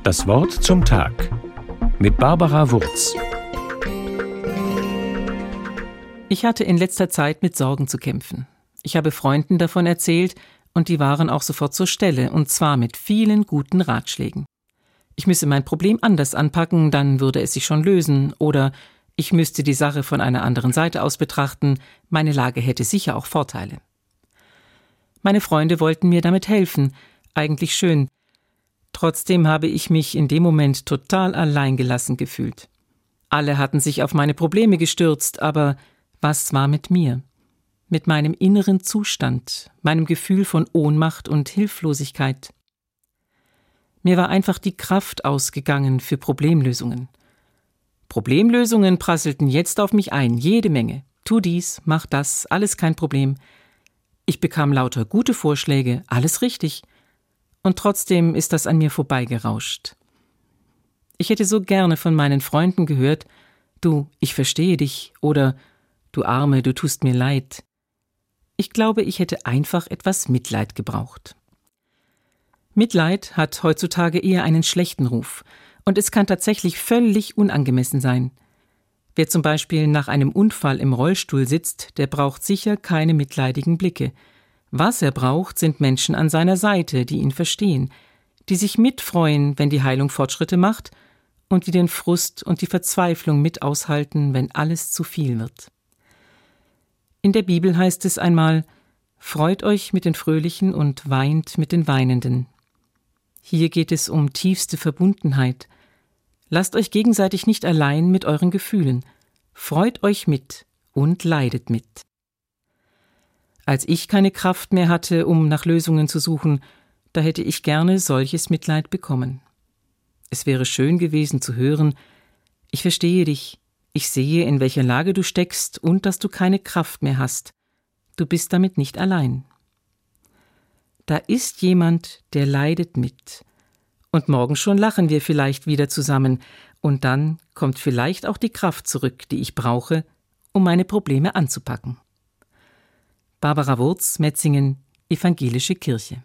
Das Wort zum Tag mit Barbara Wurz. Ich hatte in letzter Zeit mit Sorgen zu kämpfen. Ich habe Freunden davon erzählt und die waren auch sofort zur Stelle, und zwar mit vielen guten Ratschlägen. Ich müsse mein Problem anders anpacken, dann würde es sich schon lösen, oder ich müsste die Sache von einer anderen Seite aus betrachten, meine Lage hätte sicher auch Vorteile. Meine Freunde wollten mir damit helfen, eigentlich schön. Trotzdem habe ich mich in dem Moment total alleingelassen gefühlt. Alle hatten sich auf meine Probleme gestürzt, aber was war mit mir? Mit meinem inneren Zustand, meinem Gefühl von Ohnmacht und Hilflosigkeit. Mir war einfach die Kraft ausgegangen für Problemlösungen. Problemlösungen prasselten jetzt auf mich ein, jede Menge. Tu dies, mach das, alles kein Problem. Ich bekam lauter gute Vorschläge, alles richtig. Und trotzdem ist das an mir vorbeigerauscht. Ich hätte so gerne von meinen Freunden gehört: Du, ich verstehe dich, oder du Arme, du tust mir leid. Ich glaube, ich hätte einfach etwas Mitleid gebraucht. Mitleid hat heutzutage eher einen schlechten Ruf, und es kann tatsächlich völlig unangemessen sein. Wer zum Beispiel nach einem Unfall im Rollstuhl sitzt, der braucht sicher keine mitleidigen Blicke. Was er braucht, sind Menschen an seiner Seite, die ihn verstehen, die sich mitfreuen, wenn die Heilung Fortschritte macht, und die den Frust und die Verzweiflung mit aushalten, wenn alles zu viel wird. In der Bibel heißt es einmal: Freut euch mit den Fröhlichen und weint mit den Weinenden. Hier geht es um tiefste Verbundenheit. Lasst euch gegenseitig nicht allein mit euren Gefühlen. Freut euch mit und leidet mit. Als ich keine Kraft mehr hatte, um nach Lösungen zu suchen, da hätte ich gerne solches Mitleid bekommen. Es wäre schön gewesen zu hören: Ich verstehe dich, ich sehe, in welcher Lage du steckst und dass du keine Kraft mehr hast. Du bist damit nicht allein. Da ist jemand, der leidet mit. Und morgen schon lachen wir vielleicht wieder zusammen, und dann kommt vielleicht auch die Kraft zurück, die ich brauche, um meine Probleme anzupacken. Barbara Wurz, Metzingen, Evangelische Kirche.